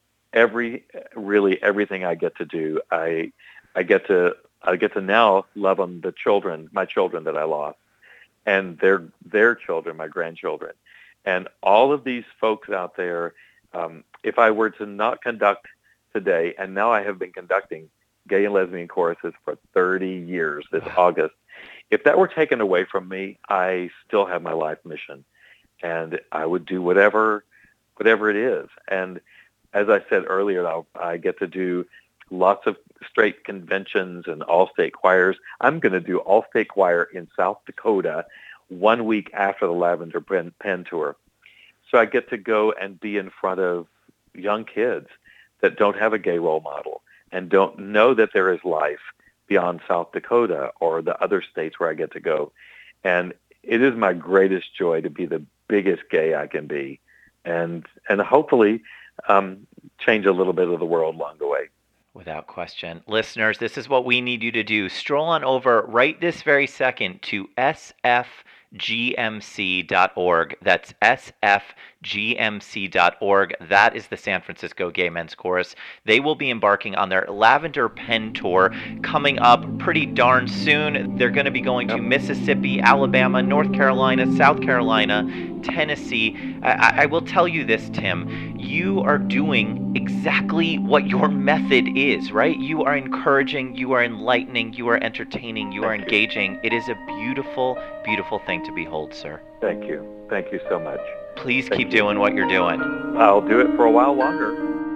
every, really everything I get to do, I, I get to, I get to now love on the children, my children that I lost, and their, their children, my grandchildren. And all of these folks out there, um, if I were to not conduct today, and now I have been conducting gay and lesbian choruses for thirty years this August, if that were taken away from me, I still have my life mission, and I would do whatever, whatever it is. And as I said earlier, I'll, I get to do lots of straight conventions and all-state choirs. I'm going to do all-state choir in South Dakota one week after the Lavender Pen, Pen Tour. So I get to go and be in front of young kids that don't have a gay role model and don't know that there is life beyond South Dakota or the other states where I get to go. And it is my greatest joy to be the biggest gay I can be, and and hopefully um, change a little bit of the world along the way. Without question. Listeners, this is what we need you to do. Stroll on over right this very second to s f g m c dot org. That's s f G M C dot org. That is the San Francisco Gay Men's Chorus. They will be embarking on their Lavender Pen Tour coming up pretty darn soon. They're going to be going to Mississippi, Alabama, North Carolina, South Carolina, Tennessee. I, I will tell you this, Tim. You are doing exactly what your method is, right? You are encouraging, you are enlightening, you are entertaining, you are engaging. It is a beautiful, beautiful thing to behold, sir. Thank you. Thank you so much. Please Thank keep you. doing what you're doing. I'll do it for a while longer.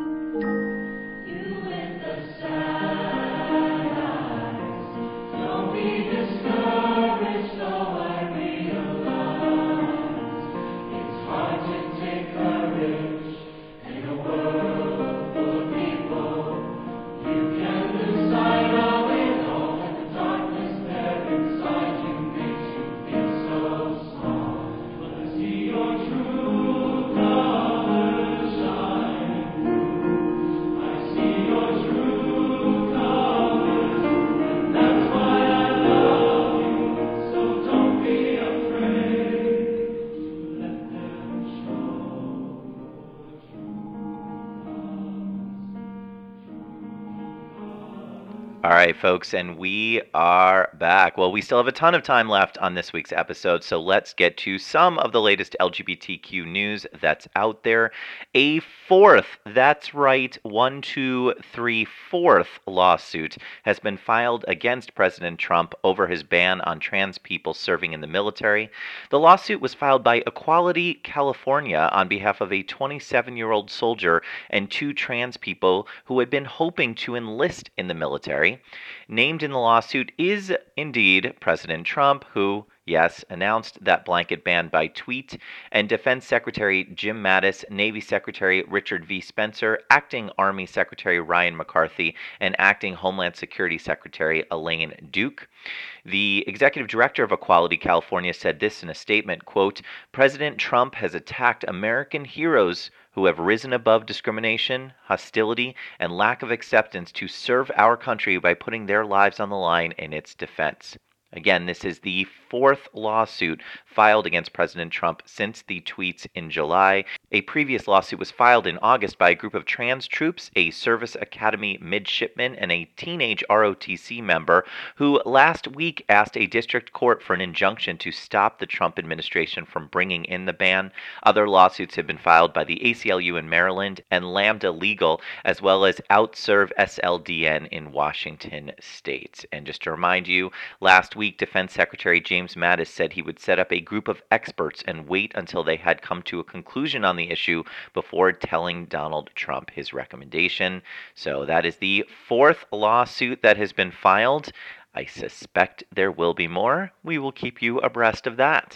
All right, folks, and we are back. Well, we still have a ton of time left on this week's episode, so let's get to some of the latest L G B T Q news that's out there. A fourth, that's right, one, two, three, fourth lawsuit has been filed against President Trump over his ban on trans people serving in the military. The lawsuit was filed by Equality California on behalf of a twenty-seven-year-old soldier and two trans people who had been hoping to enlist in the military. Named in the lawsuit is indeed President Trump, who, yes, announced that blanket ban by tweet, and Defense Secretary Jim Mattis, Navy Secretary Richard V. Spencer, Acting Army Secretary Ryan McCarthy, and Acting Homeland Security Secretary Elaine Duke. The executive director of Equality California said this in a statement, quote, "President Trump has attacked American heroes who have risen above discrimination, hostility, and lack of acceptance to serve our country by putting their lives on the line in its defense." Again, this is the fourth lawsuit filed against President Trump since the tweets in July. A previous lawsuit was filed in August by a group of trans troops, a Service Academy midshipman, and a teenage R O T C member who last week asked a district court for an injunction to stop the Trump administration from bringing in the ban. Other lawsuits have been filed by the A C L U in Maryland and Lambda Legal, as well as OutServe S L D N in Washington State. And just to remind you, last week, Defense Secretary James Mattis said he would set up a group of experts and wait until they had come to a conclusion on the issue before telling Donald Trump his recommendation. So that is the fourth lawsuit that has been filed. I suspect there will be more. We will keep you abreast of that.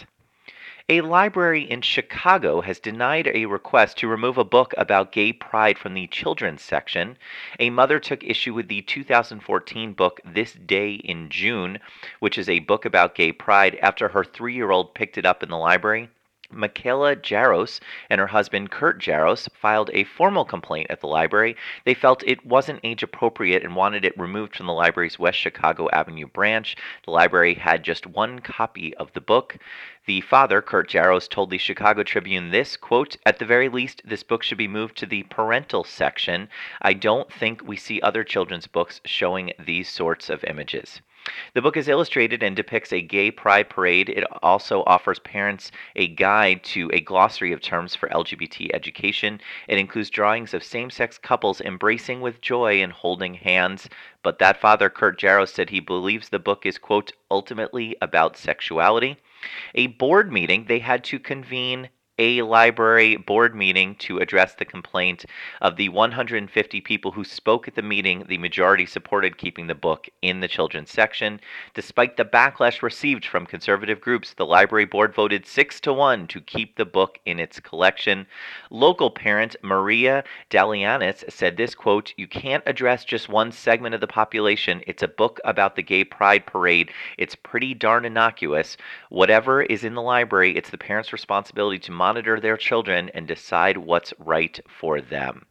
A library in Chicago has denied a request to remove a book about gay pride from the children's section. A mother took issue with the two thousand fourteen book This Day in June, which is a book about gay pride, after her three-year-old picked it up in the library. Michaela Jaros and her husband Kurt Jaros filed a formal complaint at the library. They felt it wasn't age appropriate and wanted it removed from the library's West Chicago Avenue branch. The library had just one copy of the book. The father, Kurt Jaros, told the Chicago Tribune this, quote, "At the very least, this book should be moved to the parental section. I don't think we see other children's books showing these sorts of images." The book is illustrated and depicts a gay pride parade. It also offers parents a guide to a glossary of terms for L G B T education. It includes drawings of same-sex couples embracing with joy and holding hands. But that father, Kurt Jaros, said he believes the book is, quote, ultimately about sexuality. A board meeting, they had to convene a library board meeting to address the complaint. Of the one hundred fifty people who spoke at the meeting, the majority supported keeping the book in the children's section. Despite the backlash received from conservative groups, the library board voted six to one to keep the book in its collection. Local parent Maria Dalianis said this, quote, "You can't address just one segment of the population. It's a book about the gay pride parade. It's pretty darn innocuous. Whatever is in the library, it's the parents' responsibility to monitor monitor their children and decide what's right for them."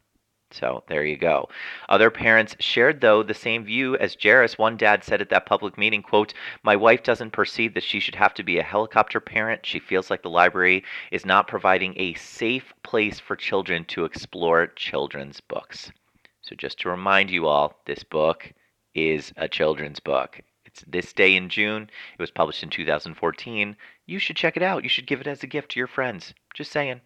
So there you go. Other parents shared, though, the same view as Jairus. One dad said at that public meeting, quote, "My wife doesn't perceive that she should have to be a helicopter parent. She feels like the library is not providing a safe place for children to explore children's books." So just to remind you all, this book is a children's book. It's this day in June. It was published in two thousand fourteen. You should check it out. You should give it as a gift to your friends. Just saying.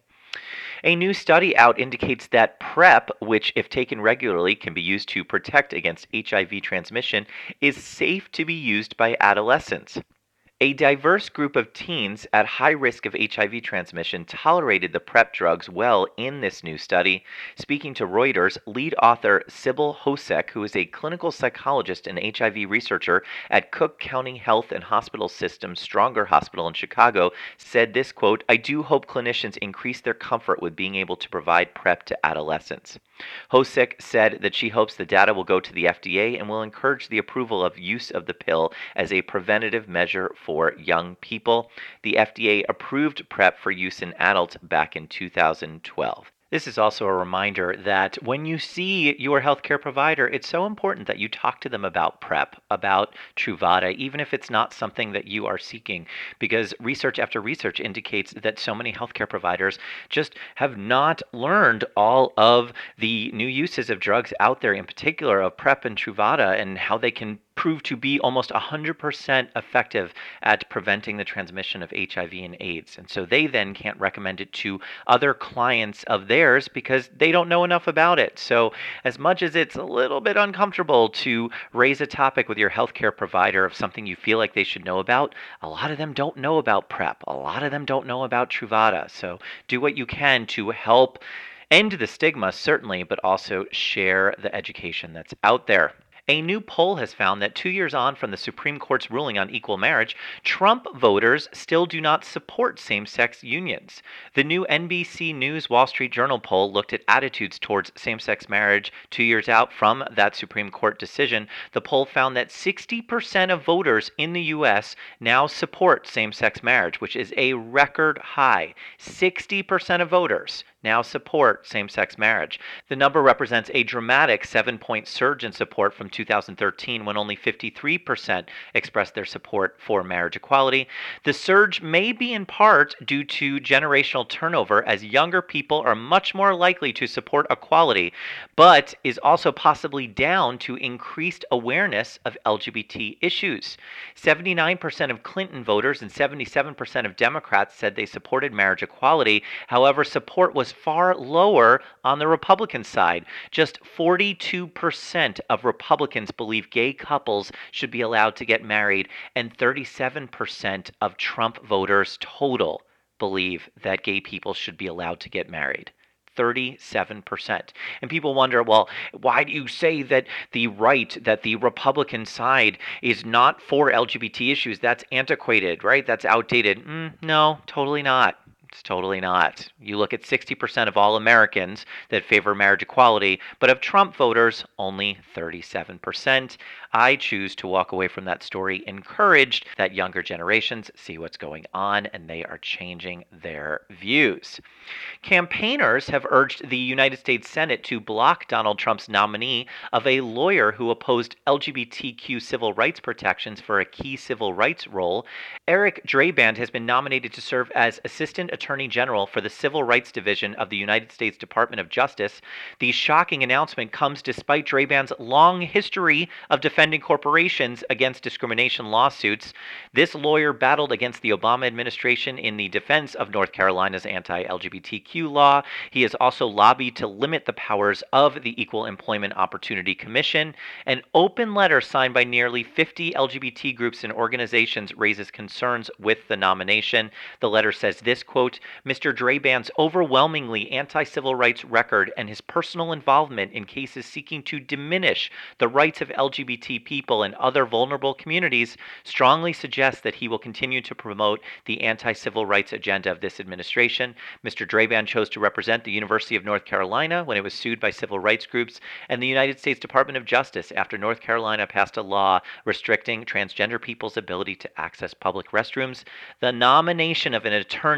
A new study out indicates that PrEP, which if taken regularly can be used to protect against H I V transmission, is safe to be used by adolescents. A diverse group of teens at high risk of H I V transmission tolerated the PrEP drugs well in this new study. Speaking to Reuters, lead author Sybil Hosek, who is a clinical psychologist and H I V researcher at Cook County Health and Hospital System Stronger Hospital in Chicago, said this, quote, "I do hope clinicians increase their comfort with being able to provide PrEP to adolescents." Hosek said that she hopes the data will go to the F D A and will encourage the approval of use of the pill as a preventative measure for young people. The F D A approved PrEP for use in adults back in two thousand twelve. This is also a reminder that when you see your healthcare provider, it's so important that you talk to them about PrEP, about Truvada, even if it's not something that you are seeking, because research after research indicates that so many healthcare providers just have not learned all of the new uses of drugs out there, in particular of PrEP and Truvada, and how they can prove to be almost one hundred percent effective at preventing the transmission of H I V and AIDS. And so they then can't recommend it to other clients of theirs because they don't know enough about it. So as much as it's a little bit uncomfortable to raise a topic with your healthcare provider of something you feel like they should know about, a lot of them don't know about PrEP. A lot of them don't know about Truvada. So do what you can to help end the stigma, certainly, but also share the education that's out there. A new poll has found that two years on from the Supreme Court's ruling on equal marriage, Trump voters still do not support same-sex unions. The new N B C News Wall Street Journal poll looked at attitudes towards same-sex marriage two years out from that Supreme Court decision. The poll found that sixty percent of voters in the U S now support same-sex marriage, which is a record high. sixty percent of voters now support same-sex marriage. The number represents a dramatic seven-point surge in support from two thousand thirteen, when only fifty-three percent expressed their support for marriage equality. The surge may be in part due to generational turnover, as younger people are much more likely to support equality, but is also possibly down to increased awareness of L G B T issues. seventy-nine percent of Clinton voters and seventy-seven percent of Democrats said they supported marriage equality. However, support was far lower on the Republican side. Just forty-two percent of Republicans believe gay couples should be allowed to get married, and thirty-seven percent of Trump voters total believe that gay people should be allowed to get married. thirty-seven percent. And people wonder, well, why do you say that the right, that the Republican side is not for L G B T issues? That's antiquated, right? That's outdated. Mm, no, totally not. It's totally not. You look at sixty percent of all Americans that favor marriage equality, but of Trump voters, only thirty-seven percent. I choose to walk away from that story encouraged that younger generations see what's going on and they are changing their views. Campaigners have urged the United States Senate to block Donald Trump's nominee of a lawyer who opposed L G B T Q civil rights protections for a key civil rights role. Eric Draband has been nominated to serve as Assistant Attorney General for the Civil Rights Division of the United States Department of Justice. The shocking announcement comes despite Draband's long history of defending corporations against discrimination lawsuits. This lawyer battled against the Obama administration in the defense of North Carolina's anti-L G B T Q law. He has also lobbied to limit the powers of the Equal Employment Opportunity Commission. An open letter signed by nearly fifty L G B T groups and organizations raises concerns with the nomination. The letter says this, quote, "Mister Draband's overwhelmingly anti-civil rights record and his personal involvement in cases seeking to diminish the rights of L G B T people and other vulnerable communities strongly suggests that he will continue to promote the anti-civil rights agenda of this administration. Mister Draband chose to represent the University of North Carolina when it was sued by civil rights groups and the United States Department of Justice after North Carolina passed a law restricting transgender people's ability to access public restrooms. The nomination of an attorney who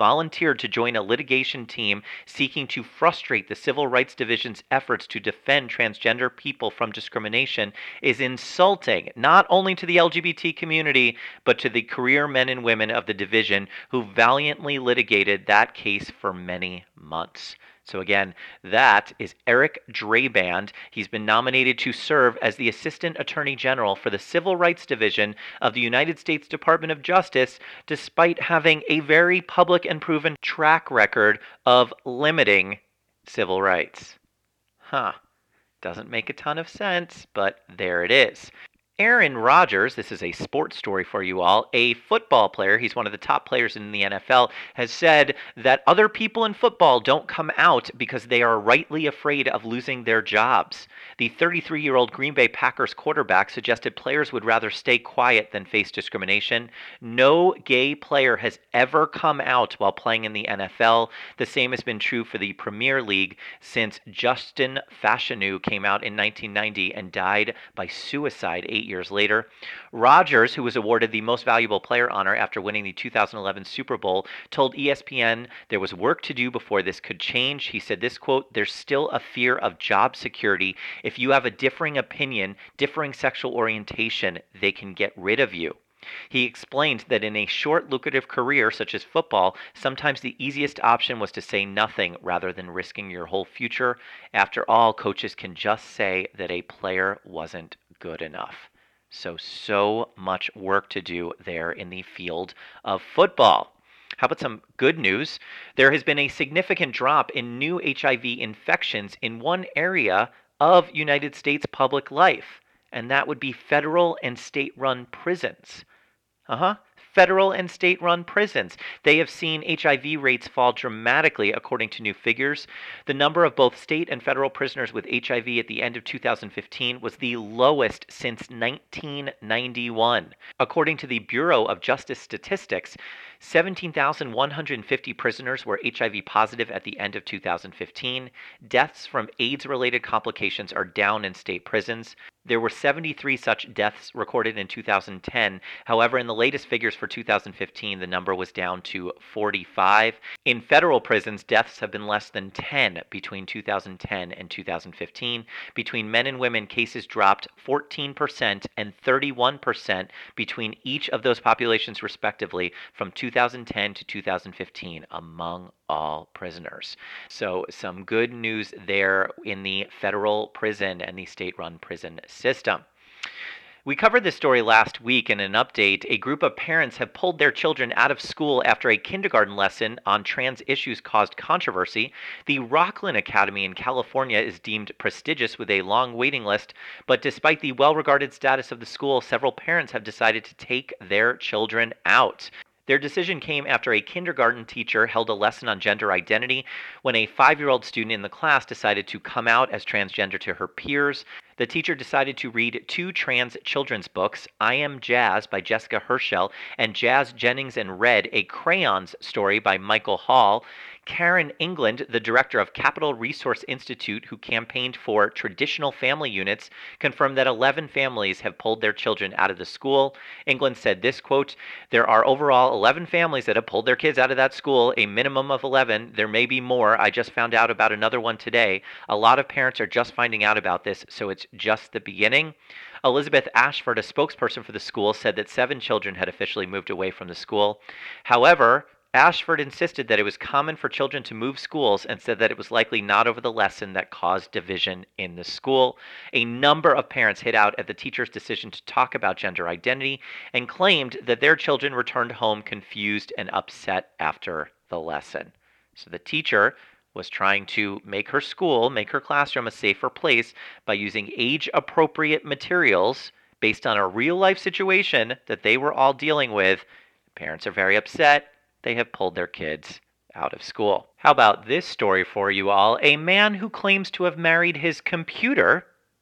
volunteered to join a litigation team seeking to frustrate the Civil Rights Division's efforts to defend transgender people from discrimination is insulting not only to the L G B T community, but to the career men and women of the division who valiantly litigated that case for many months. So again, that is Eric Draband. He's been nominated to serve as the Assistant Attorney General for the Civil Rights Division of the United States Department of Justice, despite having a very public and proven track record of limiting civil rights. Huh. Doesn't make a ton of sense, but there it is. Aaron Rodgers, this is a sports story for you all, a football player, he's one of the top players in the N F L, has said that other people in football don't come out because they are rightly afraid of losing their jobs. The thirty-three-year-old Green Bay Packers quarterback suggested players would rather stay quiet than face discrimination. No gay player has ever come out while playing in the N F L. The same has been true for the Premier League since Justin Fashanu came out in nineteen ninety and died by suicide eight years later. Rodgers, who was awarded the Most Valuable Player honor after winning the two thousand eleven Super Bowl, told E S P N there was work to do before this could change. He said this quote, "There's still a fear of job security. If you have a differing opinion, differing sexual orientation, they can get rid of you." He explained that in a short, lucrative career such as football, sometimes the easiest option was to say nothing rather than risking your whole future. After all, coaches can just say that a player wasn't good enough. So, so much work to do there in the field of football. How about some good news? There has been a significant drop in new H I V infections in one area of United States public life, and that would be federal and state-run prisons. Uh-huh. Federal and state-run prisons. They have seen H I V rates fall dramatically, according to new figures. The number of both state and federal prisoners with H I V at the end of two thousand fifteen was the lowest since nineteen ninety-one. According to the Bureau of Justice Statistics, seventeen thousand one hundred fifty prisoners were H I V positive at the end of two thousand fifteen. Deaths from AIDS-related complications are down in state prisons. There were seventy-three such deaths recorded in two thousand ten. However, in the latest figures for two thousand fifteen, the number was down to forty-five. In federal prisons, deaths have been less than ten between two thousand ten and two thousand fifteen. Between men and women, cases dropped fourteen percent and thirty-one percent between each of those populations respectively from two thousand ten to two thousand fifteen among all prisoners. So some good news there in the federal prison and the state-run prison system. We covered this story last week in an update. A group of parents have pulled their children out of school after a kindergarten lesson on trans issues caused controversy. The Rockland Academy in California is deemed prestigious with a long waiting list, but despite the well-regarded status of the school, several parents have decided to take their children out. Their decision came after a kindergarten teacher held a lesson on gender identity when a five-year-old student in the class decided to come out as transgender to her peers. The teacher decided to read two trans children's books, I Am Jazz by Jessica Herschel and Jazz Jennings and Red, a crayons story by Michael Hall. Karen England, the director of Capital Resource Institute, who campaigned for traditional family units, confirmed that eleven families have pulled their children out of the school. England said this, quote, "There are overall eleven families that have pulled their kids out of that school, a minimum of eleven. There may be more. I just found out about another one today. A lot of parents are just finding out about this, so it's just the beginning." Elizabeth Ashford, a spokesperson for the school, said that seven children had officially moved away from the school. However, Ashford insisted that it was common for children to move schools and said that it was likely not over the lesson that caused division in the school. A number of parents hit out at the teacher's decision to talk about gender identity and claimed that their children returned home confused and upset after the lesson. So the teacher was trying to make her school, make her classroom a safer place by using age-appropriate materials based on a real-life situation that they were all dealing with. Parents are very upset. They have pulled their kids out of school. How about this story for you all? A man who claims to have married his computer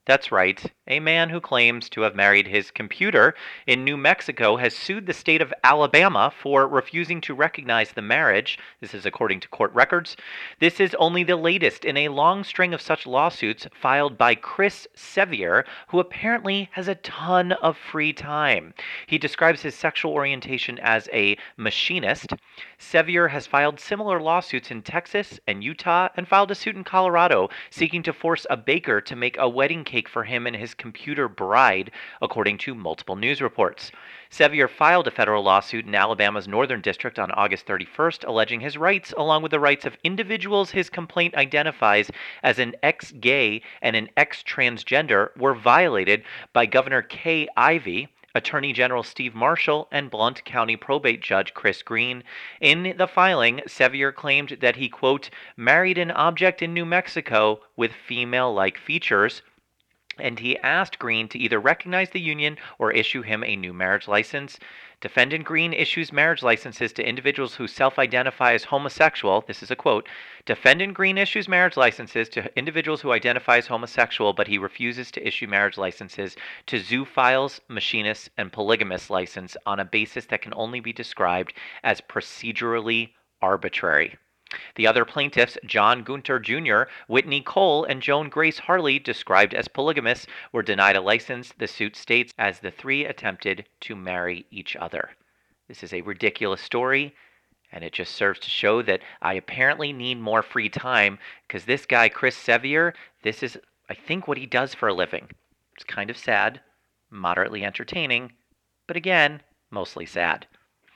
That's right. A man who claims to have married his computer in New Mexico has sued the state of Alabama for refusing to recognize the marriage. This is according to court records. This is only the latest in a long string of such lawsuits filed by Chris Sevier, who apparently has a ton of free time. He describes his sexual orientation as a machinist. Sevier has filed similar lawsuits in Texas and Utah and filed a suit in Colorado seeking to force a baker to make a wedding cake for him and his computer bride, according to multiple news reports. Sevier filed a federal lawsuit in Alabama's Northern District on August thirty-first, alleging his rights, along with the rights of individuals his complaint identifies as an ex-gay and an ex-transgender, were violated by Governor Kay Ivey, Attorney General Steve Marshall, and Blount County Probate Judge Chris Green. In the filing, Sevier claimed that he, quote, married an object in New Mexico with female-like features, and he asked Green to either recognize the union or issue him a new marriage license. Defendant Green issues marriage licenses to individuals who self-identify as homosexual. This is a quote. Defendant Green issues marriage licenses to individuals who identify as homosexual, but he refuses to issue marriage licenses to zoophiles, machinists, and polygamists license on a basis that can only be described as procedurally arbitrary. The other plaintiffs, John Gunter Junior, Whitney Cole, and Joan Grace Harley, described as polygamists, were denied a license, the suit states, as the three attempted to marry each other. This is a ridiculous story, and it just serves to show that I apparently need more free time, because this guy, Chris Sevier, this is, I think, what he does for a living. It's kind of sad, moderately entertaining, but again, mostly sad.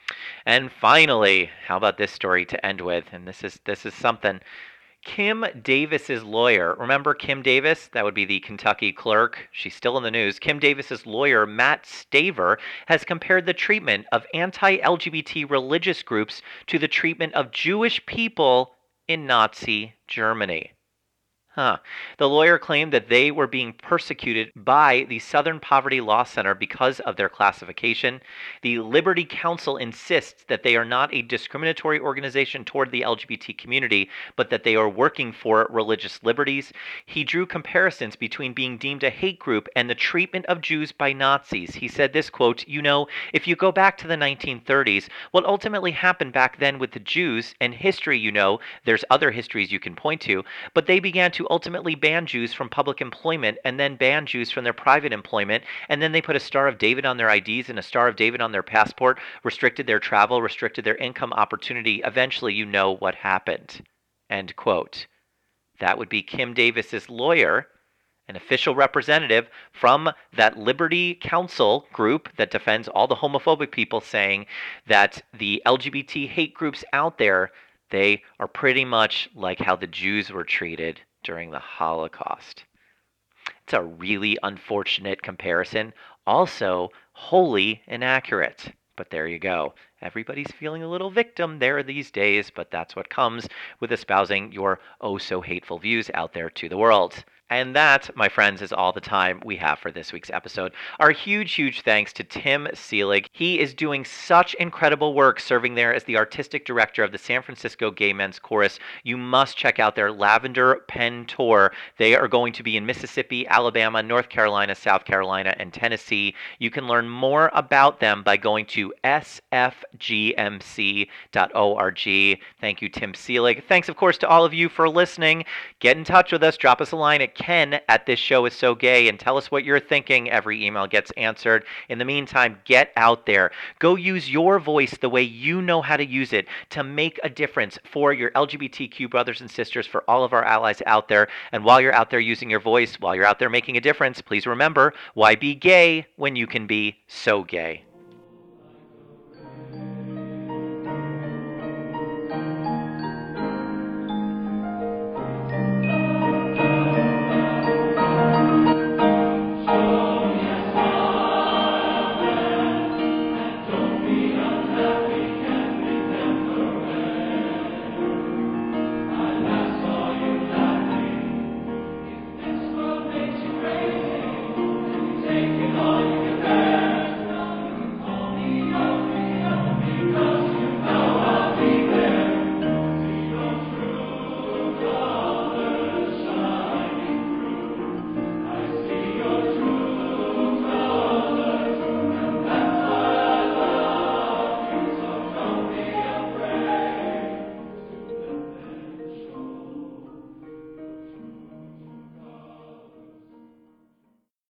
And finally, how about this story to end with? And this is this is something. Kim Davis's lawyer, remember Kim Davis? That would be the Kentucky clerk. She's still in the news. Kim Davis's lawyer, Matt Staver, has compared the treatment of anti-L G B T religious groups to the treatment of Jewish people in Nazi Germany. Huh. The lawyer claimed that they were being persecuted by the Southern Poverty Law Center because of their classification. The Liberty Council insists that they are not a discriminatory organization toward the L G B T community, but that they are working for religious liberties. He drew comparisons between being deemed a hate group and the treatment of Jews by Nazis. He said this, quote, you know, if you go back to the nineteen thirties, what ultimately happened back then with the Jews, and history, you know, there's other histories you can point to, but they began to ultimately ban Jews from public employment and then ban Jews from their private employment, and then they put a Star of David on their I Ds and a Star of David on their passport, restricted their travel, restricted their income opportunity. Eventually, you know what happened. End quote. That would be Kim Davis's lawyer, an official representative from that Liberty Council group that defends all the homophobic people, saying that the L G B T hate groups out there, they are pretty much like how the Jews were treated during the Holocaust. It's a really unfortunate comparison, also wholly inaccurate. But there you go. Everybody's feeling a little victim there these days, but that's what comes with espousing your oh-so-hateful views out there to the world. And that, my friends, is all the time we have for this week's episode. Our huge, huge thanks to Tim Seelig. He is doing such incredible work serving there as the artistic director of the San Francisco Gay Men's Chorus. You must check out their Lavender Pen Tour. They are going to be in Mississippi, Alabama, North Carolina, South Carolina, and Tennessee. You can learn more about them by going to s f g m c dot org. Thank you, Tim Seelig. Thanks, of course, to all of you for listening. Get in touch with us. Drop us a line at Ken at This Show Is So Gay and tell us what you're thinking. Every email gets answered. In the meantime, get out there. Go use your voice the way you know how to use it to make a difference for your L G B T Q brothers and sisters, for all of our allies out there. And while you're out there using your voice, while you're out there making a difference, please remember, why be gay when you can be so gay?